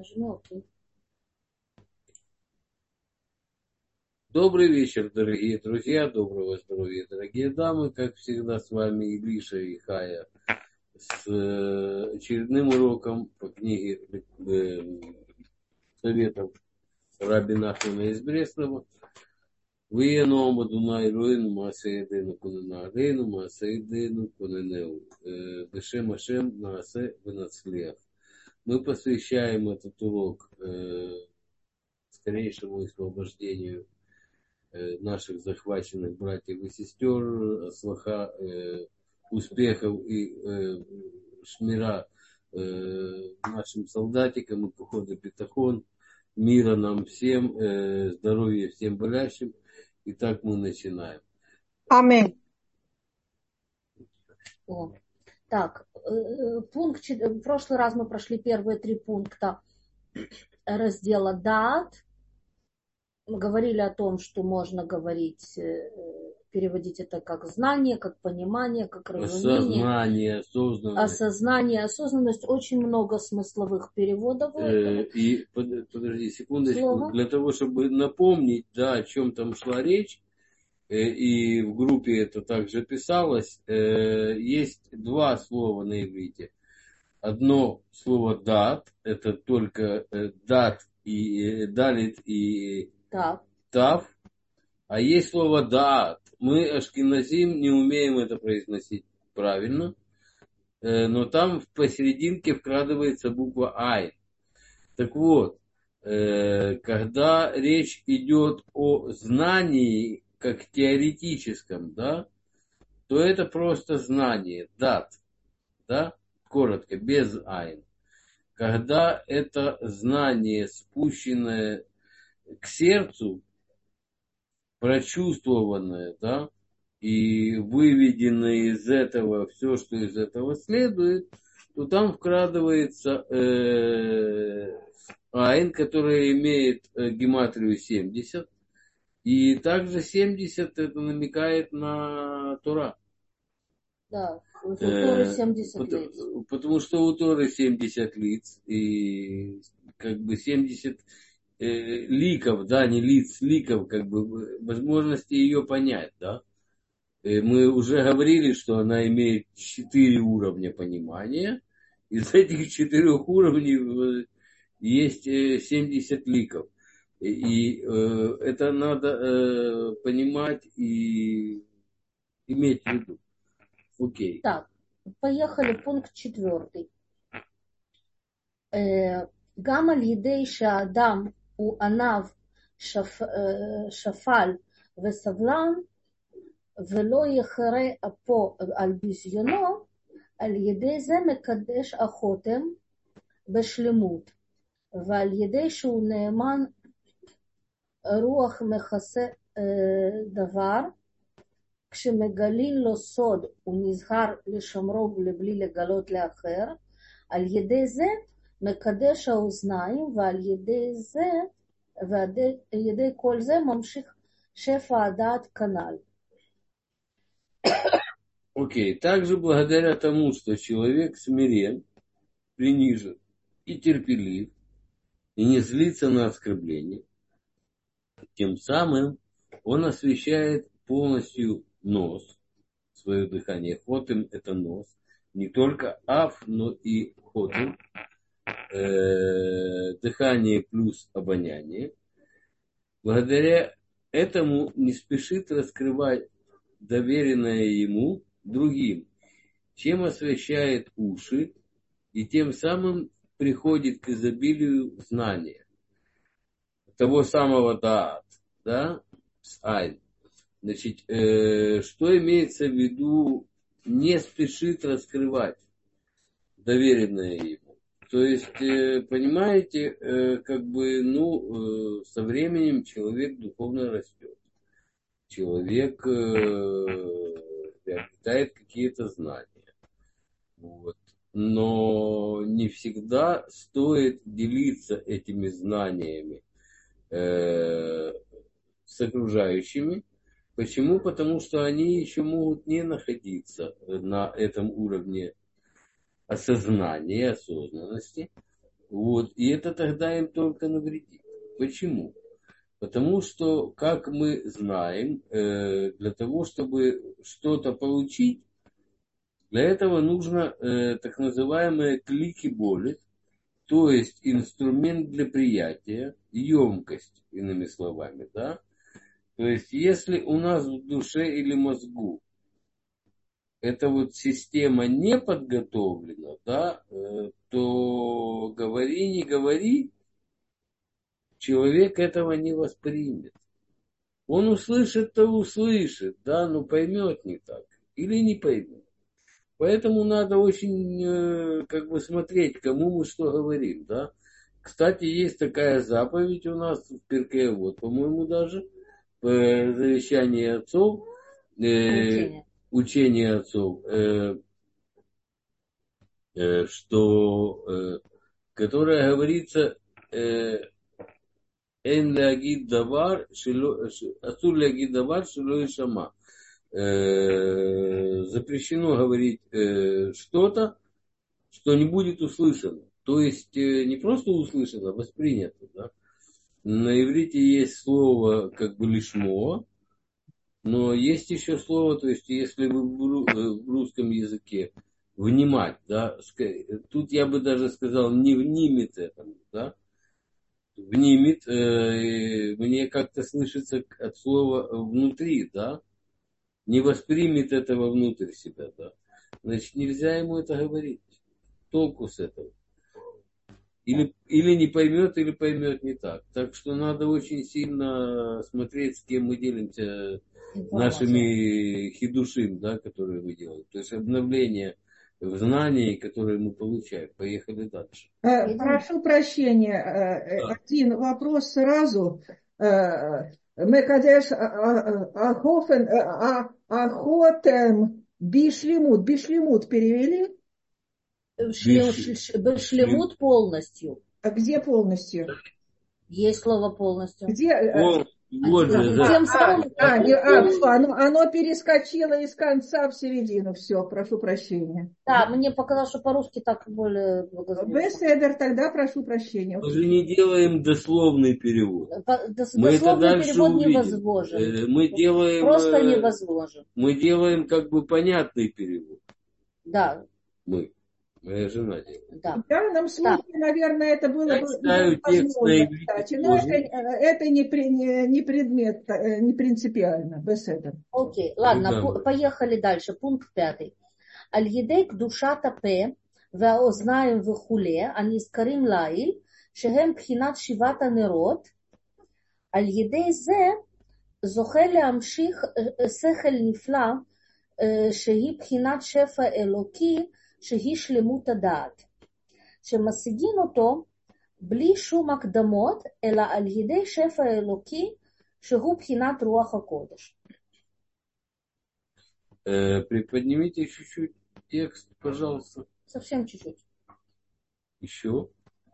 Нажми ОК. Добрый вечер, дорогие друзья, доброго здоровья, дорогие дамы. Как всегда, с вами Илиша и Хая с очередным уроком по книге советов Раби Нахмана из Бреслова. Виеном Адунай Руэну Маасеедену Кунена Алейну Маасеедену Куненеу Бешем Ашем Наасе Венацлех. Мы посвящаем этот урок скорейшему освобождению наших захваченных братьев и сестер, слаха, успехов и шмира нашим солдатикам и походу битахон, мира нам всем, здоровья всем болящим. Итак, мы начинаем. Аминь. Так, в прошлый раз мы прошли первые 3 пункта раздела Даат. Мы говорили о том, что можно говорить, переводить это как знание, как понимание, как разумение. Осознание, осознанность. Очень много смысловых переводов. И подожди секундочку. Слово. Для того, чтобы напомнить, да, о чем там шла речь, и в группе это также писалось, есть 2 слова на иврите. Одно слово дат, это только дат и далит и тав. А есть слово даат. Мы, ашкеназим, не умеем это произносить правильно, но там посерединке вкрадывается буква ай. Так вот, когда речь идет о знании как теоретическом, да, то это просто знание, дат, да, коротко, без айн. Когда это знание, спущенное к сердцу, прочувствованное, да, и выведенное из этого все, что из этого следует, то там вкрадывается айн, которая имеет гематрию 70, и также 70 это намекает на Тора. Да, у Торы 70 лиц. Потому что у Торы 70 лиц, и как бы 70 ликов, да, не лиц, ликов, как бы возможности ее понять, да. Мы уже говорили, что она имеет 4 уровня понимания. Из этих 4 уровней есть 70 ликов. И это надо понимать и иметь в виду. Окей. Так, поехали, пункт 4. גם על ידי שהאדם הוא עניו שפל וסבלן ולא יחרה אפו על ביזיונו, על ידי זה מקדש החותם בשלמות, ועל ידי שהוא נאמן רוח מכסה דבר, כשמגלים לו סוד הוא נזהר לשמרו לבלי לגלות לאחר, על ידי זה מקדש האוזניים, ועל ידי כל זה ממשיך שפע הדעת כנ"ל. Окей. Также благодаря тому, что человек смирен, принижен и терпелив, и не злится на оскорбление, тем самым он освещает полностью нос, свое дыхание. Хотем это нос. Не только аф, но и хотем. Дыхание плюс обоняние. Благодаря этому не спешит раскрывать доверенное ему другим, чем освещает уши и тем самым приходит к изобилию знания. Того самого даат, да, с айн. Значит, что имеется в виду, не спешит раскрывать доверенное ему. То есть, понимаете, как бы, со временем человек духовно растет. Человек приобретает какие-то знания. Вот. Но не всегда стоит делиться этими знаниями с окружающими. Почему? Потому что они еще могут не находиться на этом уровне осознания, осознанности. Вот. И это тогда им только навредит. Почему? Потому что, как мы знаем, для того, чтобы что-то получить, для этого нужно так называемые клики боли, то есть инструмент для приятия, емкость, иными словами, да. То есть, если у нас в душе или мозгу эта вот система не подготовлена, да, то говори, не говори, человек этого не воспримет. Он услышит, то услышит, да, но поймет не так или не поймет. Поэтому надо очень как бы смотреть, кому мы что говорим, да. Кстати, есть такая заповедь у нас в Пиркей, вот, по-моему, даже, по завещанию отцов, учение отцов, что, которое говорится, эн лягид давар, асур лягид давар, шило и шама. Запрещено говорить что-то, что не будет услышано. То есть не просто услышано, а воспринято. Да? На иврите есть слово как бы лишмо, но есть еще слово, то есть если вы в русском языке внимать, да, тут я бы даже сказал не внимет этому, да, внимет, мне как-то слышится от слова внутри, да, не воспримет этого внутрь себя, да, значит нельзя ему это говорить. Толку с этого. Или не поймет, или поймет не так. Так что надо очень сильно смотреть, с кем мы делимся нашими хидушим, да, которые мы делаем. То есть обновление в знании, которые мы получаем. Поехали дальше. Прошу прощения, один вопрос сразу. Мекадеш Ахотем Бишлемут перевели? Шлемут полностью. А где полностью? Есть слово полностью. Где? Вот же, да. Тем самым, оно перескочило из конца в середину. Все, прошу прощения. Да, мне показалось, что по-русски так более благозвучно. Беседер, тогда прошу прощения. Мы же не делаем дословный перевод. Дословный перевод невозможен. Мы делаем, просто невозможен. Мы делаем как бы понятный перевод. Да. Моя жена делает. Да. В данном случае, наверное, это было бы возможно, кстати, но это не предмет, не принципиально. Беседер. Окей, ладно, поехали дальше. Пункт 5. Аль-Едек душата пе והאוזניים וכולי, הנזכרים לעיל, שהם בחינת שבעת הנרות, על ידי זה זוכה להמשיך שכל נפלא, שהיא בחינת שפע אלוקי, שהיא שלמות הדעת, שמשיגים אותו בלי שום הקדמות, אלא על ידי שפע אלוקי, שהוא בחינת רוח הקודש. Приподнимите чуть-чуть текст, пожалуйста. Совсем чуть-чуть. Еще.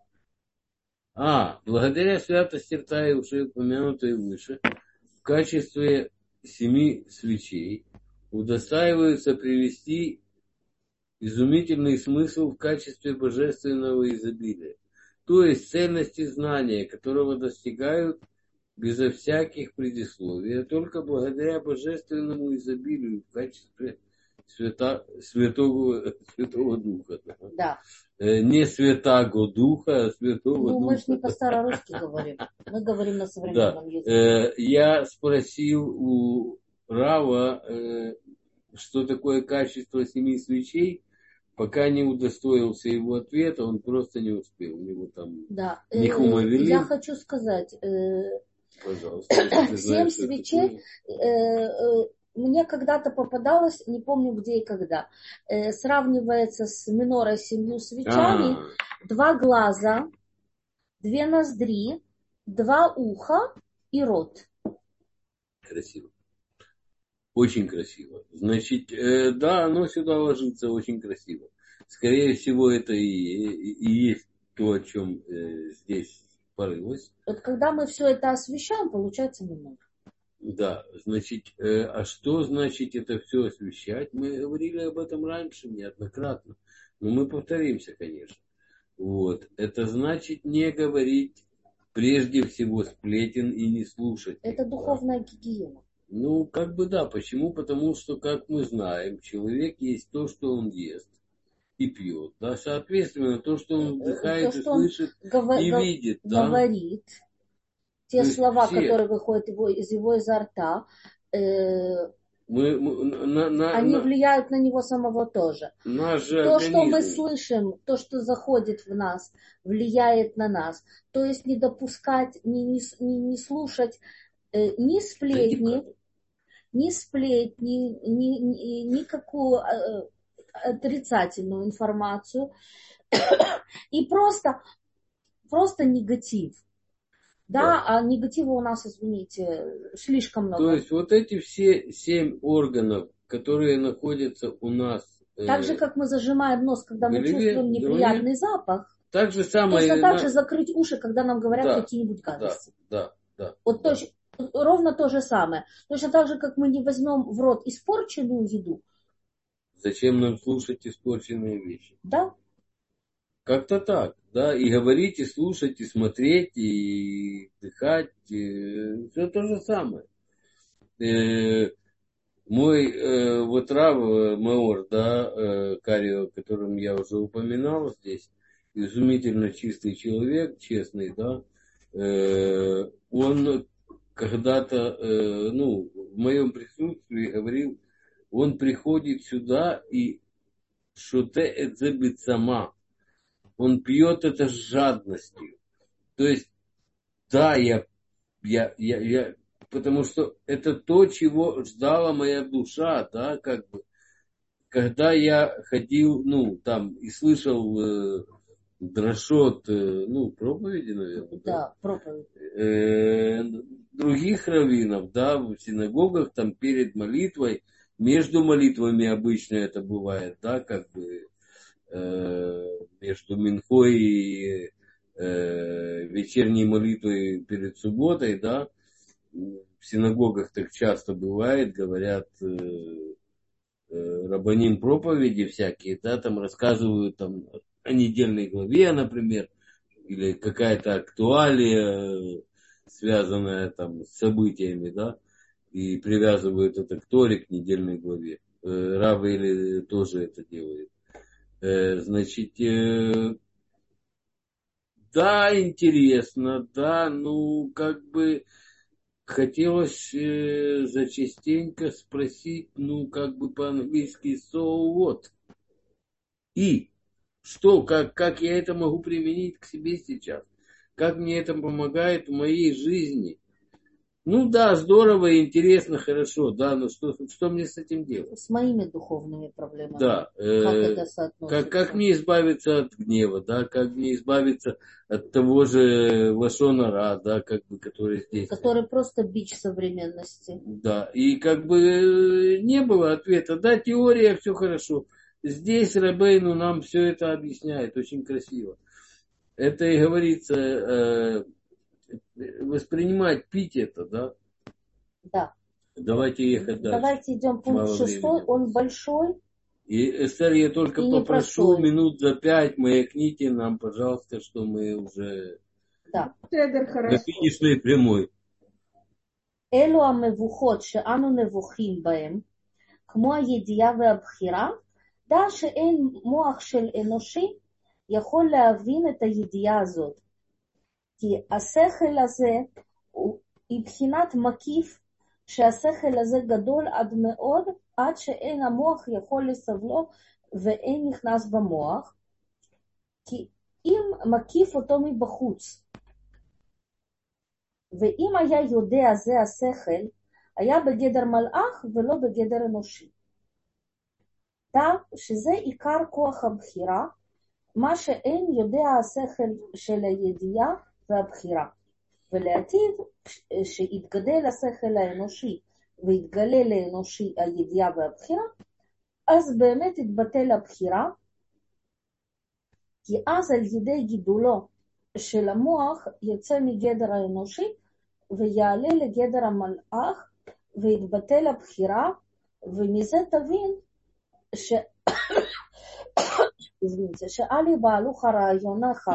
Благодаря святости рта, уже упомянутой выше, в качестве 7 свечей удостаиваются привести изумительный смысл в качестве божественного изобилия. То есть ценности знания, которого достигают безо всяких предисловий, а только благодаря божественному изобилию в качестве Святого Духа. Да. Не Святаго Духа, а Святого Духа. Мы же не по-старорусски говорим. Мы говорим на современном языке. Я спросил у Рава, что такое качество 7 свечей. Пока не удостоился его ответа, он просто не успел. У него там Нихума Велим. Я хочу сказать, пожалуйста, 7 свечей, мне когда-то попадалось, не помню где и когда, сравнивается с минорой 7 свечами, 2 глаза, 2 ноздри, 2 уха и рот. Красиво. Очень красиво. Значит, да, оно сюда ложится очень красиво. Скорее всего, это и есть то, о чем здесь порылось. Вот когда мы все это освещаем, получается немного. Да, значит, а что значит это все освещать? Мы говорили об этом раньше неоднократно, но мы повторимся, конечно. Вот. Это значит не говорить прежде всего сплетен и не слушать. Это духовная гигиена. Ну, как бы да. Почему? Потому что, как мы знаем, человек есть то, что он ест и пьет. Да? Соответственно, то, что он вдыхает То, и что он слышит и видит. говорит, Да? те То слова, все, которые выходят из его изо рта, они влияют на него самого тоже. Наш же То, что мы организм. слышим, то, что заходит в нас, влияет на нас. То есть не допускать, не слушать ни сплетни, никакую отрицательную информацию и просто негатив. Да, а негатива у нас, извините, слишком много. То есть вот эти все 7 органов, которые находятся у нас. Так же, как мы зажимаем нос, когда мы чувствуем неприятный запах. Так же самое. Точно так же закрыть уши, когда нам говорят какие-нибудь гадости. Да. Вот ровно то же самое. Точно так же, как мы не возьмем в рот испорченную еду. Зачем нам слушать испорченные вещи? Да. Как-то так, да, и говорить, и слушать, и смотреть, и дыхать, все то же самое. Мой вот Рав Маор, да, Карио, о котором я уже упоминал здесь, изумительно чистый человек, честный, да, он когда-то, в моем присутствии говорил, он приходит сюда и шуте эдзебит сама. Он пьет это с жадностью. То есть, да, я, потому что это то, чего ждала моя душа, да, как бы. Когда я ходил, и слышал дрошот, проповеди, наверное. Да, проповеди. Других раввинов, да, в синагогах, там, перед молитвой, между молитвами обычно это бывает, да, как бы, между Минхой и вечерней молитвой перед субботой, да, в синагогах так часто бывает, говорят рабаним проповеди всякие, да, там рассказывают там о недельной главе, например, или какая-то актуалия, связанная там с событиями, да, и привязывают это к Торе, к недельной главе. Рав или тоже это делает. Значит, да, интересно, да, как бы хотелось зачастенько спросить, как бы по-английски so what? И что, как я это могу применить к себе сейчас? Как мне это помогает в моей жизни? Да, здорово, интересно, хорошо, да, но что мне с этим делать? С моими духовными проблемами. Да. Как это соотносится? Как мне избавиться от гнева, да, как мне избавиться от того же лашон ара, да, как бы, который здесь. Который просто бич современности. Да, и как бы не было ответа. Да, теория, все хорошо. Здесь Рабейну нам все это объясняет очень красиво. Это и говорится, воспринимать, пить это, да? Да. Давайте ехать дальше. Давайте идем пункт 6, он большой. И, Эстер, я только попрошу минут за 5 маякните нам, пожалуйста, что мы уже на финишной прямой. אלו המבוכות שאנו נבוכים בהם, כמו הידיעה והבחירה, דע שאין מוח של אנושי יכול להבין את הידיעה הזאת. כי השכל הזה הוא מבחינת מקיף, שהשכל הזה גדול עד מאוד, עד שאין המוח יכול לסבלו ואין נכנס במוח, כי אם מקיף אותו מבחוץ, ואם היה יודע זה השכל, היה בגדר מלאך ולא בגדר אנושי. דע שזה עיקר כוח הבחירה, מה שאין יודע השכל של הידיעה והבחירה. ולעתיד, שיתגדל השכל האנושי ויתגלה לאנושי הידיעה והבחירה, אז באמת יתבטל הבחירה, כי אז על ידי גידולו של המוח יוצא מגדר האנושי ויעלה לגדר המלאך ויתבטל הבחירה, ומזה תבין извините, שאלי בהלוך הרעיונך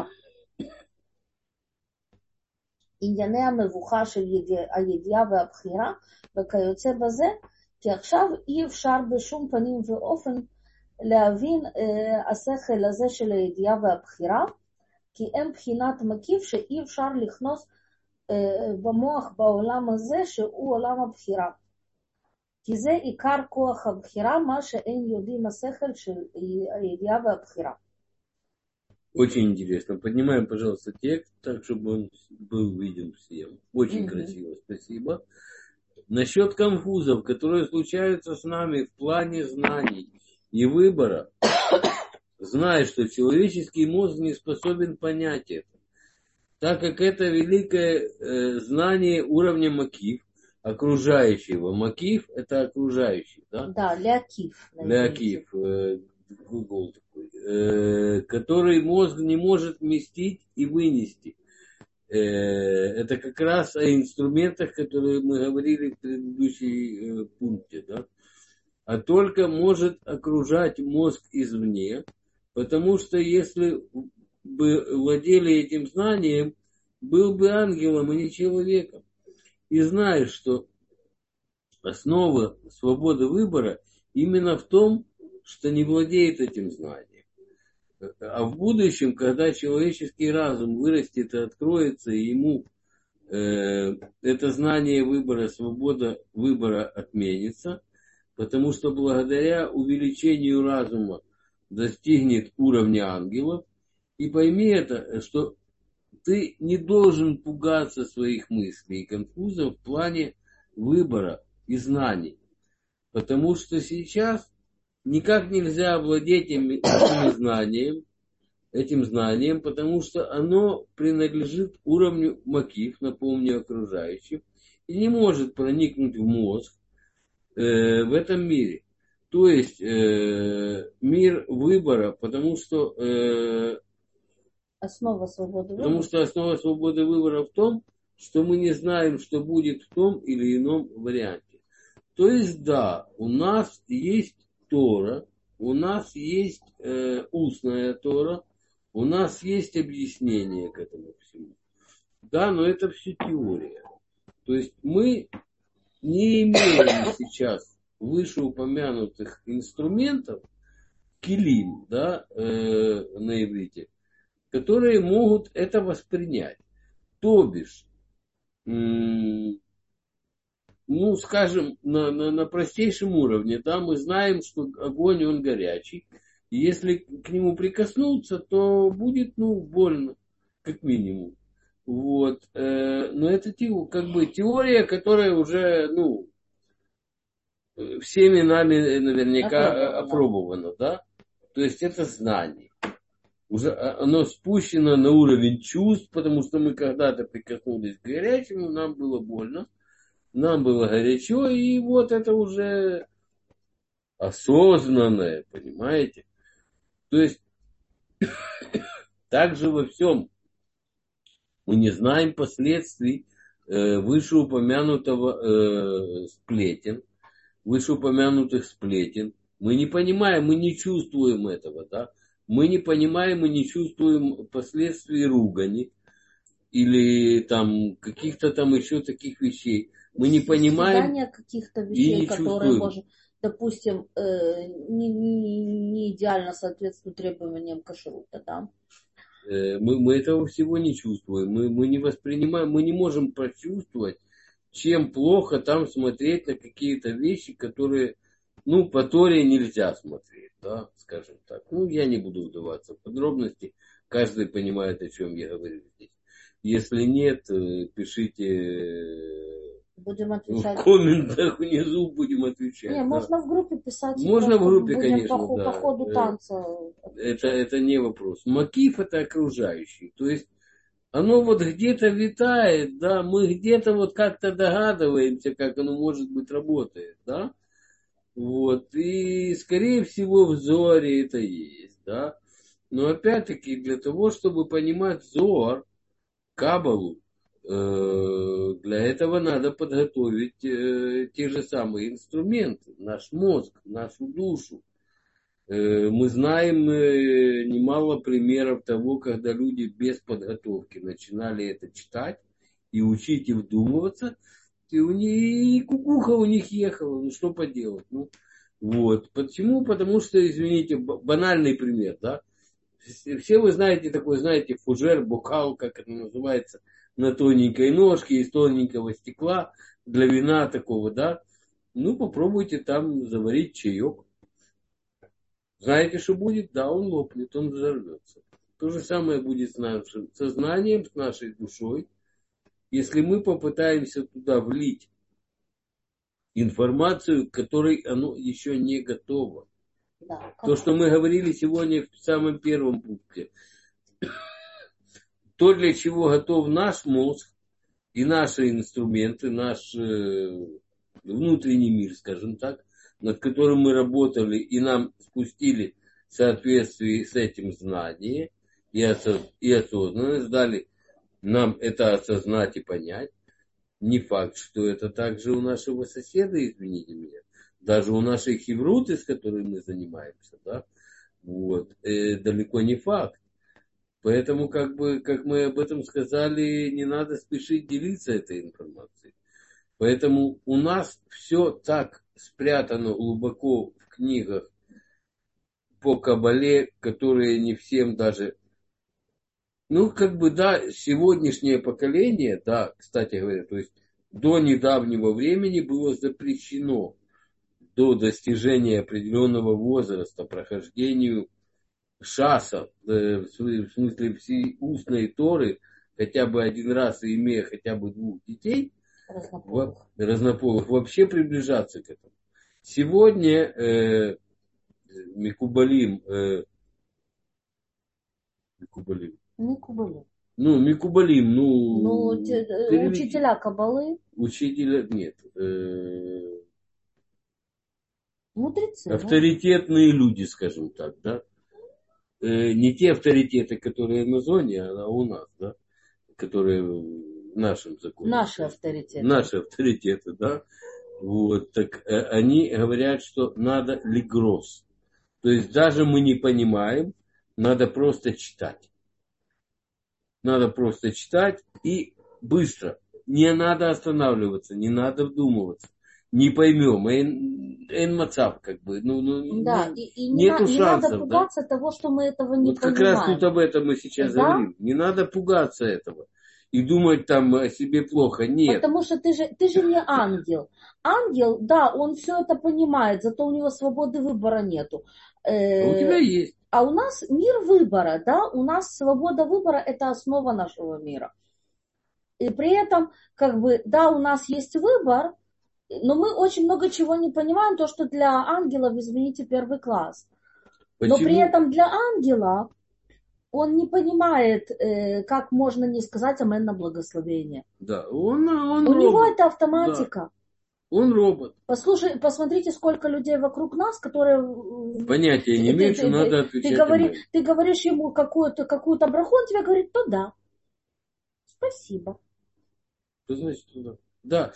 ענייני המבוכה של הידיעה והבחירה וכיוצא בזה, כי עכשיו אי אפשר בשום פנים ואופן להבין השכל הזה של הידיעה והבחירה, כי אין בחינת מקיף שאי אפשר לכנוס במוח בעולם הזה שהוא עולם הבחירה. כי זה עיקר כוח הבחירה, מה שאין יודעים השכל של הידיעה והבחירה. Очень интересно. Поднимаем, пожалуйста, текст, так, чтобы он был виден всем. Очень красиво, спасибо. Насчет конфузов, которые случаются с нами в плане знаний и выбора, зная, что человеческий мозг не способен понять это, так как это великое знание уровня макиф, окружающего. Макиф – это окружающий, да? Да, лякиф. Лякиф, глагол такой, который мозг не может вместить и вынести. Это как раз о инструментах, которые мы говорили в предыдущем пункте, да? А только может окружать мозг извне, потому что если бы владели этим знанием, был бы ангелом, а не человеком. И знаешь, что основа свободы выбора именно в том, что не владеет этим знанием. А в будущем, когда человеческий разум вырастет и откроется, и ему это знание выбора, свобода выбора отменится, потому что благодаря увеличению разума достигнет уровня ангелов. И пойми это, что ты не должен пугаться своих мыслей и конфузов в плане выбора и знаний. Потому что сейчас никак нельзя овладеть этим знанием, потому что оно принадлежит уровню макиф, напомню, окружающим, и не может проникнуть в мозг в этом мире. То есть мир выбора, потому что основа свободы выбора. Потому что основа свободы выбора в том, что мы не знаем, что будет в том или ином варианте. То есть, да, у нас есть Тора, у нас есть устная Тора, у нас есть объяснение к этому всему. Да, но это все теория. То есть мы не имеем сейчас вышеупомянутых инструментов, килим, да, на иврите, которые могут это воспринять. То бишь, ну, скажем, на простейшем уровне, да, мы знаем, что огонь, он горячий. И если к нему прикоснуться, то будет, больно, как минимум. Вот. Но это как бы теория, которая уже, всеми нами наверняка опробована, да. То есть это знание. Уже оно спущено на уровень чувств, потому что мы когда-то прикоснулись к горячему, нам было больно, нам было горячо, и вот это уже осознанное, понимаете? То есть также во всем мы не знаем последствий вышеупомянутых сплетен. Мы не понимаем, мы не чувствуем этого, да? Мы не понимаем и не чувствуем последствий ругани или там каких-то там еще таких вещей. Мы не понимаем каких-то вещей, и не которые, чувствуем. может, допустим, не идеально соответствуют требованиям кашрута, да? Мы этого всего не чувствуем. Мы не воспринимаем, мы не можем прочувствовать, чем плохо там смотреть на какие-то вещи, которые, по Торе нельзя смотреть, да, скажем так. Я не буду вдаваться в подробности. Каждый понимает, о чем я говорю здесь. Если нет, пишите будем отвечать. в комментах внизу, будем отвечать. Не, да. Можно в группе писать. Можно в группе, будем конечно, по ходу танца. Это не вопрос. Макиф это окружающий. То есть оно вот где-то витает, да, мы где-то вот как-то догадываемся, как оно может быть работает, да. Вот. И скорее всего в Зоаре это есть, да. Но опять-таки для того, чтобы понимать Зоар, Кабалу, для этого надо подготовить те же самые инструменты, наш мозг, нашу душу. Мы знаем немало примеров того, когда люди без подготовки начинали это читать и учить и вдумываться, и у них и кукуха у них ехала. Ну что поделать? Ну, вот. Почему? Потому что, извините, банальный пример, да? Все вы знаете такой, знаете, фужер, бокал, как это называется, на тоненькой ножке, из тоненького стекла, для вина такого, да? Ну, попробуйте там заварить чаек. Знаете, что будет? Да, он лопнет, он взорвется. То же самое будет с нашим сознанием, с нашей душой. Если мы попытаемся туда влить информацию, к которой оно еще не готово. Да, То, что мы говорили сегодня в самом первом пункте. То, для чего готов наш мозг и наши инструменты, наш внутренний мир, скажем так, над которым мы работали и нам спустили в соответствии с этим знание и осознанность, дали нам это осознать и понять. Не факт, что это также у нашего соседа, извините меня, даже у нашей хевруты, с которой мы занимаемся, да, вот, далеко не факт. Поэтому, как мы об этом сказали, не надо спешить делиться этой информацией. Поэтому у нас все так спрятано глубоко в книгах по Кабале, которые не всем даже... Ну, да, сегодняшнее поколение, да, кстати говоря, то есть до недавнего времени было запрещено до достижения определенного возраста прохождению шаса, в смысле всей устной Торы, хотя бы один раз, и имея хотя бы 2 детей, разнополых, вообще приближаться к этому. Сегодня Микубалим, учителя Кабалы. Учителя, нет. Мудрецы. Авторитетные люди, скажем так, да. Не те авторитеты, которые на зоне, а у нас, да, которые в нашем законе. Наши авторитеты, да. Вот, так они говорят, что надо лигрос. То есть даже мы не понимаем, надо просто читать. Надо просто читать и быстро. Не надо останавливаться, не надо вдумываться. Не поймем. Эн мацап, как бы. Да, и нету шансов, не надо пугаться того, что мы этого не понимаем. Как раз тут об этом мы сейчас говорим. Не надо пугаться этого. И думать там о себе плохо. Нет. Потому что ты же не ангел. Ангел, да, он все это понимает, зато у него свободы выбора нету. А у тебя есть. А у нас мир выбора, да, у нас свобода выбора – это основа нашего мира. И при этом, да, у нас есть выбор, но мы очень много чего не понимаем, то, что для ангелов, извините, 1 класс. Почему? Но при этом для ангела он не понимает, как можно не сказать амен на благословение. Да, у робот. Него это автоматика. Да. Он робот. Посмотрите, сколько людей вокруг нас, которые... Понятия не имеют, что надо отвечать. Ты говоришь ему какую-то браху, он тебе говорит, то да. Спасибо. Что значит туда? Да.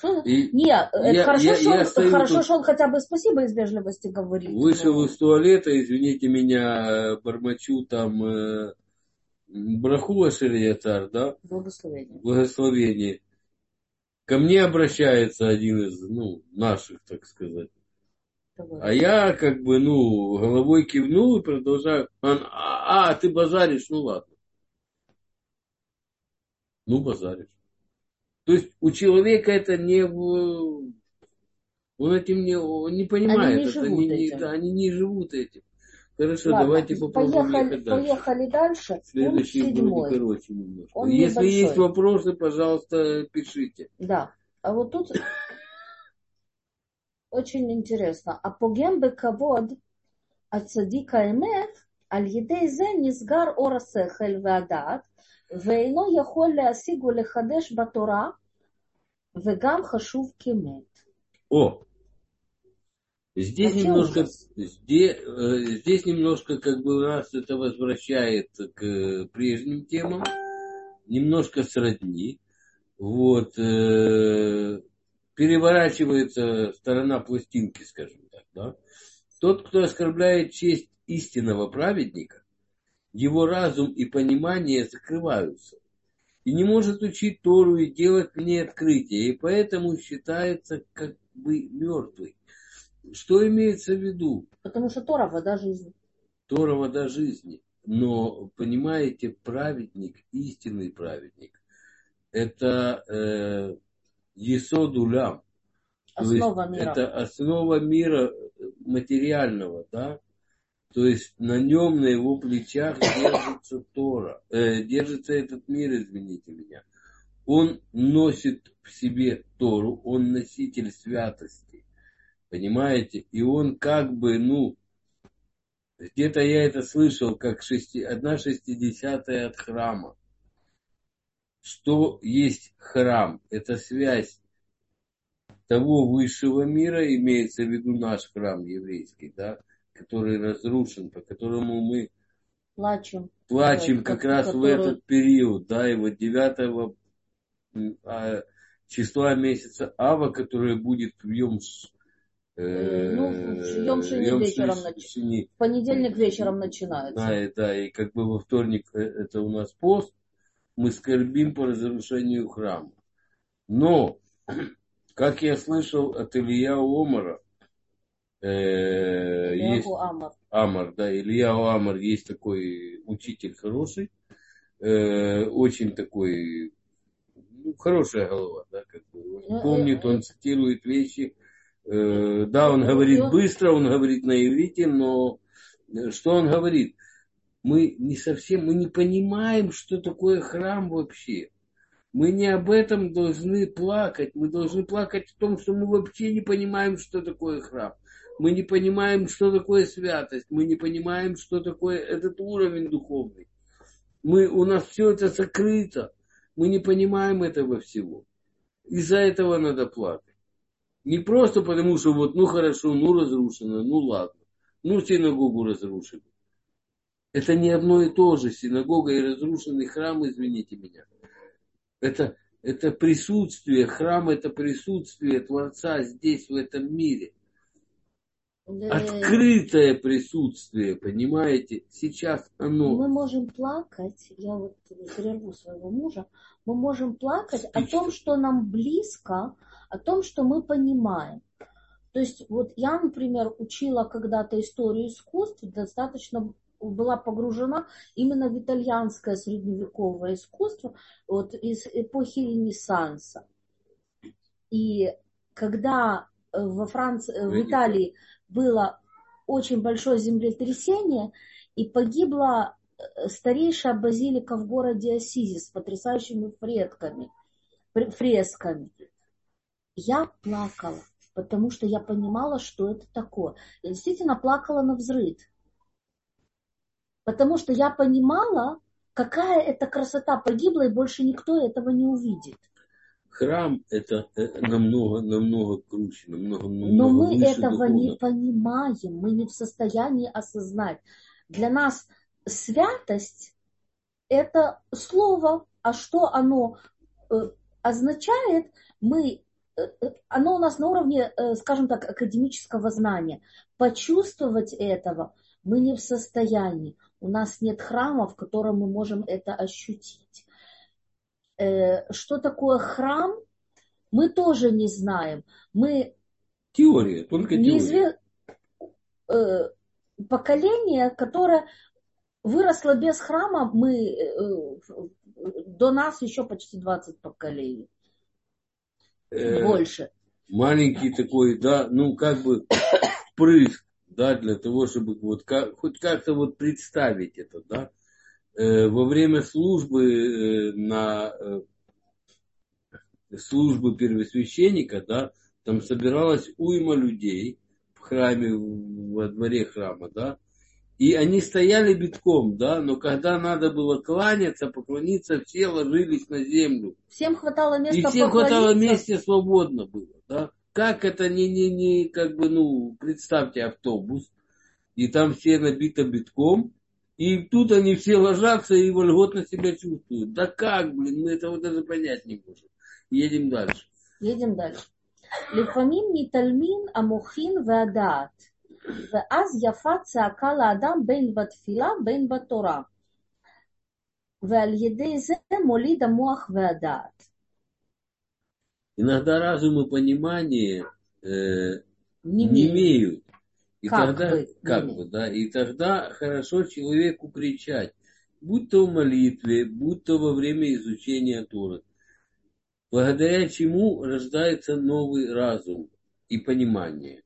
Хорошо, что он хотя бы спасибо из вежливости говорит. Вышел из туалета, извините меня, бормочу там браху ашер-яцар, да? Благословение. Ко мне обращается один из, наших, так сказать. А я головой кивнул и продолжаю. Ты базаришь, ну ладно. Базаришь. То есть у человека это не... Он этим не понимает. Они не живут этим. Хорошо, ладно, давайте попробуем ехать дальше. Поехали дальше. Следующий будет короче немножко. Если есть вопросы, пожалуйста, пишите. Да. А вот тут очень интересно. Апогем бекавод от цадика эмет аль едей зе низгар ор асехель веадат ואינו יכול להשיג ולחדש בתורה וגם חשוב כמת. Здесь немножко нас это возвращает к прежним темам, немножко сродни. Вот, переворачивается сторона пластинки, скажем так, да. Тот, кто оскорбляет честь истинного праведника, его разум и понимание закрываются, и не может учить Тору и делать в ней открытия, и поэтому считается как бы мертвый. Что имеется в виду? Потому что Тора – вода жизни. Тора – вода жизни. Но, понимаете, праведник, истинный праведник, это есод улам. Основа мира. Это основа мира материального, да? То есть на нем, на его плечах держится Тора, держится этот мир, извините меня. Он носит в себе Тору, он носитель святости, понимаете? И он как бы, где-то я это слышал, как 1/60 от храма. Что есть храм? Это связь того высшего мира, имеется в виду наш храм еврейский, да, который разрушен, по которому мы плачем как раз в этот период, да, и вот 9 числа месяца Ава, которое будет в Йом Шини вечером начинается. В понедельник вечером начинается. Да, и как бы во вторник это у нас пост, мы скорбим по разрушению храма. Но, как я слышал от Ильяу Омара, есть Амар, да, Ильяу Амар, есть такой учитель хороший, очень такой, хорошая голова, да, как бы, он помнит, он цитирует вещи, да, он говорит быстро, он говорит на иврите, но что он говорит? Мы не понимаем, что такое храм вообще. Мы не об этом должны плакать. Мы должны плакать о том, что мы вообще не понимаем, что такое храм. Мы не понимаем, что такое святость. Мы не понимаем, что такое этот уровень духовный. У нас все это закрыто. Мы не понимаем этого всего. Из-за этого надо плакать. Не просто потому, что хорошо, разрушено, ладно. Синагогу разрушили. Это не одно и то же. Синагога и разрушенный храм, извините меня. Это присутствие, храм это присутствие Творца здесь, в этом мире. Да. Открытое присутствие, понимаете? Сейчас оно... Мы можем плакать, я прерву своего мужа, мы можем плакать о том, что нам близко, о том, что мы понимаем. То есть я, например, учила когда-то историю искусств, достаточно была погружена именно в итальянское средневековое искусство из эпохи Ренессанса. И когда в Италии было очень большое землетрясение, и погибла старейшая базилика в городе Ассизи с потрясающими фресками. Я плакала, потому что я понимала, что это такое. Я действительно плакала навзрыд. Потому что я понимала, какая это красота, погибла, и больше никто этого не увидит. Храм это намного круче, намного Но мы выше этого духовно. Не понимаем, мы не в состоянии осознать. Для нас святость – это слово, а что оно означает, оно у нас на уровне, скажем так, академического знания. Почувствовать этого мы не в состоянии. У нас нет храма, в котором мы можем это ощутить. Что такое храм, мы тоже не знаем. Теория, только теория. Поколение, которое выросло без храма, до нас еще почти 20 поколений. Больше. Маленький такой, да, как бы впрыск, да, для того, чтобы хоть как-то представить это, да. Во время службы службы первосвященника, да, там собиралась уйма людей в храме, во дворе храма, да, и они стояли битком, да, но когда надо было кланяться, поклониться, все ложились на землю. Всем хватало места поклониться. И всем хватало места, свободно было, да. Как это представьте автобус, и там все набито битком, и тут они все ложатся и вольготно себя чувствуют. Да как, мы этого даже понять не можем. Едем дальше. Лифамим нитальмин амохин веадаат. ואז יפה צעקה לאדם בין בתפילה בין בתורה. ועל ידי זה מוליד המוח והדעת. Иногда разум и понимание Не не имеют. И Как тогда, бы, как не бы, да, и тогда хорошо человеку кричать, будь то в молитве, будь то во время изучения Торы, благодаря чему рождается новый разум и понимание.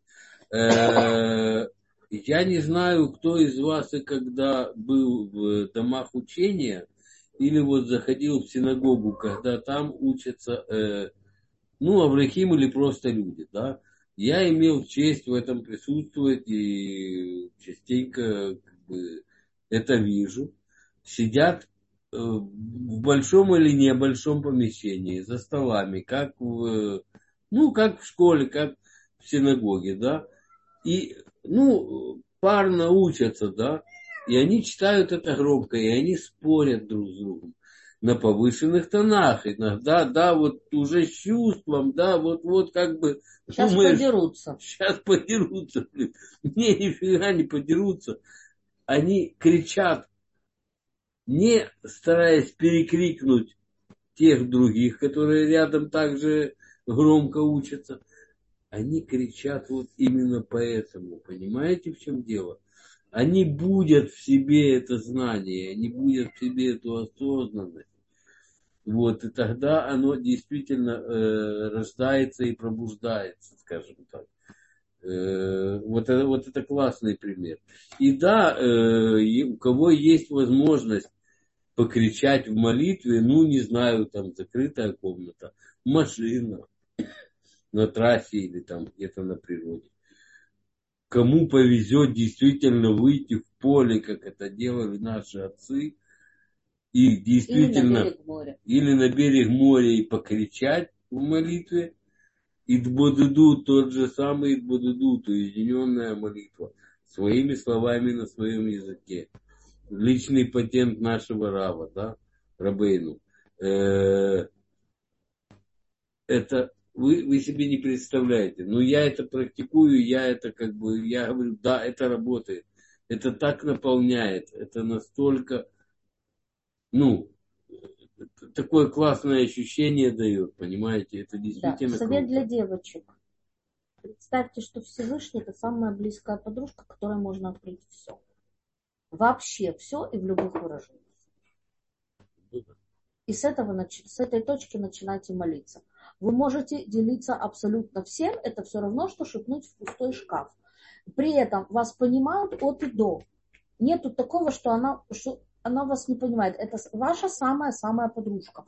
Я не знаю, кто из вас и когда был в домах учения или вот заходил в синагогу, когда там учатся, аврахим или просто люди, да. Я имел честь в этом присутствовать и частенько как бы, это вижу. Сидят в большом или небольшом помещении, за столами, как как в школе, как в синагоге, да. И, парно учатся, да. И они читают это громко, и они спорят друг с другом на повышенных тонах. Иногда, да, вот уже с чувством, да, вот как бы... Сейчас думаешь, подерутся. Сейчас подерутся, блин. Не, нифига не подерутся. Они кричат, не стараясь перекрикнуть тех других, которые рядом также громко учатся. Они кричат вот именно поэтому. Понимаете, в чем дело? Они будят в себе это знание, они будут в себе эту осознанность. Вот, и тогда оно действительно рождается и пробуждается, скажем так. Вот это классный пример. И да, у кого есть возможность покричать в молитве, не знаю, там закрытая комната, машина, на трассе или там где-то на природе. Кому повезет действительно выйти в поле, как это делали наши отцы, и действительно, или на берег моря и покричать в молитве, Идбодуду, тот же самый Идбодуду, уединенная молитва, своими словами на своем языке. Личный патент нашего Рава, да, Рабейну. Это вы себе не представляете. Но я это практикую, я говорю, да, это работает. Это так наполняет, это настолько, такое классное ощущение дает, понимаете, это действительно совет круто. для девочек. Представьте, что Всевышний это самая близкая подружка, которой можно открыть все. Вообще все и в любых выражениях. И с этой точки начинайте молиться. Вы можете делиться абсолютно всем, это все равно, что шепнуть в пустой шкаф. При этом вас понимают от и до. Нету такого, что она вас не понимает. Это ваша самая-самая подружка.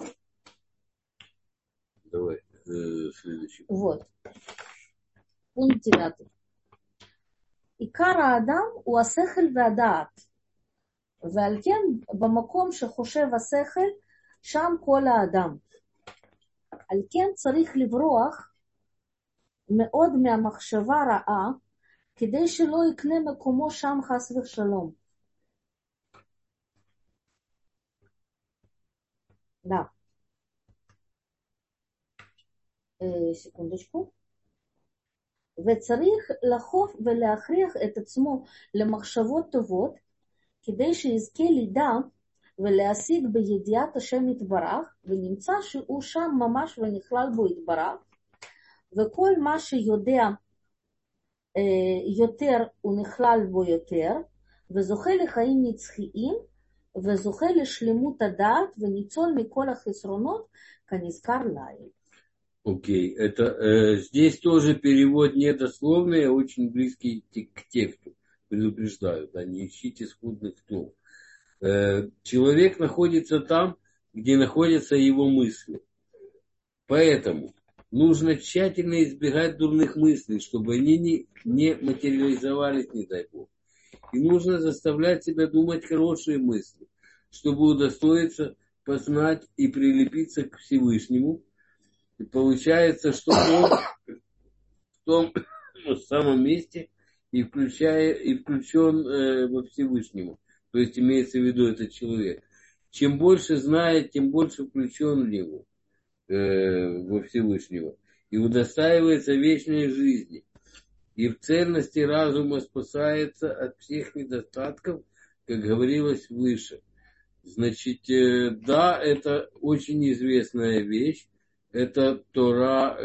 Давай, следующий. Вот. Пункт 9. עיקר האדם הוא השכל והדעת. ועל כן במקום שחושב השכל, שם כל האדם. על כן צריך לברוח מאוד מהמחשבה רעה, כדי שלא יקנה מקומו שם חס ושלום. Да. секундочку. וצריך לחוף ולהכריח את עצמו למחשבות טובות, כדי שיזכה לידע ולהשיג בידיעת השם יתברך, ונמצא שהוא שם ממש ונכלל בו יתברך, וכל מה שיודע יותר הוא נכלל בו יותר, וזוכה לחיים נצחיים, וזוכה לשלמות הדעת, וניצול מכל החסרונות כנזכר לעיל. Окей, это здесь тоже перевод недословный, а очень близкий к тексту. Предупреждаю, да, не ищите сходных слов. Человек находится там, где находятся его мысли. Поэтому нужно тщательно избегать дурных мыслей, чтобы они не материализовались, не дай Бог. И нужно заставлять себя думать хорошие мысли, чтобы удостоиться познать и прилепиться к Всевышнему. И получается, что он в том самом месте и включен во Всевышнему. То есть имеется в виду этот человек. Чем больше знает, тем больше включен в него, во Всевышнего. И удостаивается вечной жизни. И в цельности разума спасается от всех недостатков, как говорилось выше. Значит, да, это очень известная вещь. Это Тора...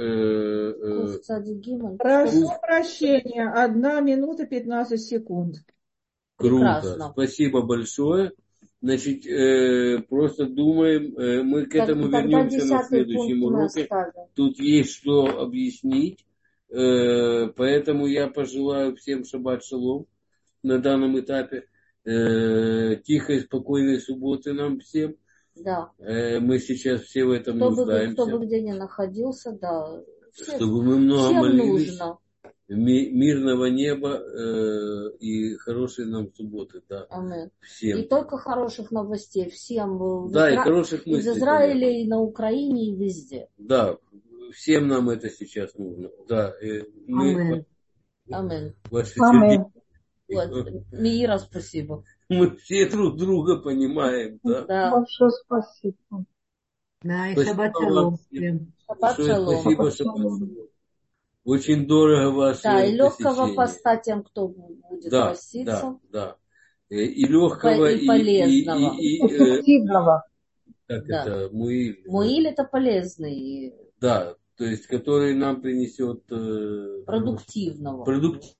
Прошу прощения, 1 минута 15 секунд. Круто. Прекрасно. Спасибо большое. Значит, просто думаем, мы к этому вернемся на следующем уроке. Тут есть что объяснить. Поэтому я пожелаю всем шаббат шалом на данном этапе. Тихой, спокойной субботы нам всем. Да. Мы сейчас все в этом нуждаемся. Кто бы где ни находился, да. Чтобы мы много молились. Нужно. Мирного неба и хорошей нам субботы. Да. Амин. Всем. И только хороших новостей всем. Да, и хороших мыслей. И в Израиле, и на Украине, и везде. Да, всем нам это сейчас нужно. Да, Амин. Амин. Амин. Вот. Мира, спасибо. Мы все друг друга понимаем. Да. Да. Большое спасибо. Да, и шаббат шалом всем. Шаббат шалом. Спасибо, шаббат шалом. Очень дорого ваше Да, и легкого посещение. поста тем, кто будет проситься. Да. И легкого, и полезного. Эффективного. Как Да. это? Муиль. Муиль это полезный. Да, то есть который нам принесет Продуктивного.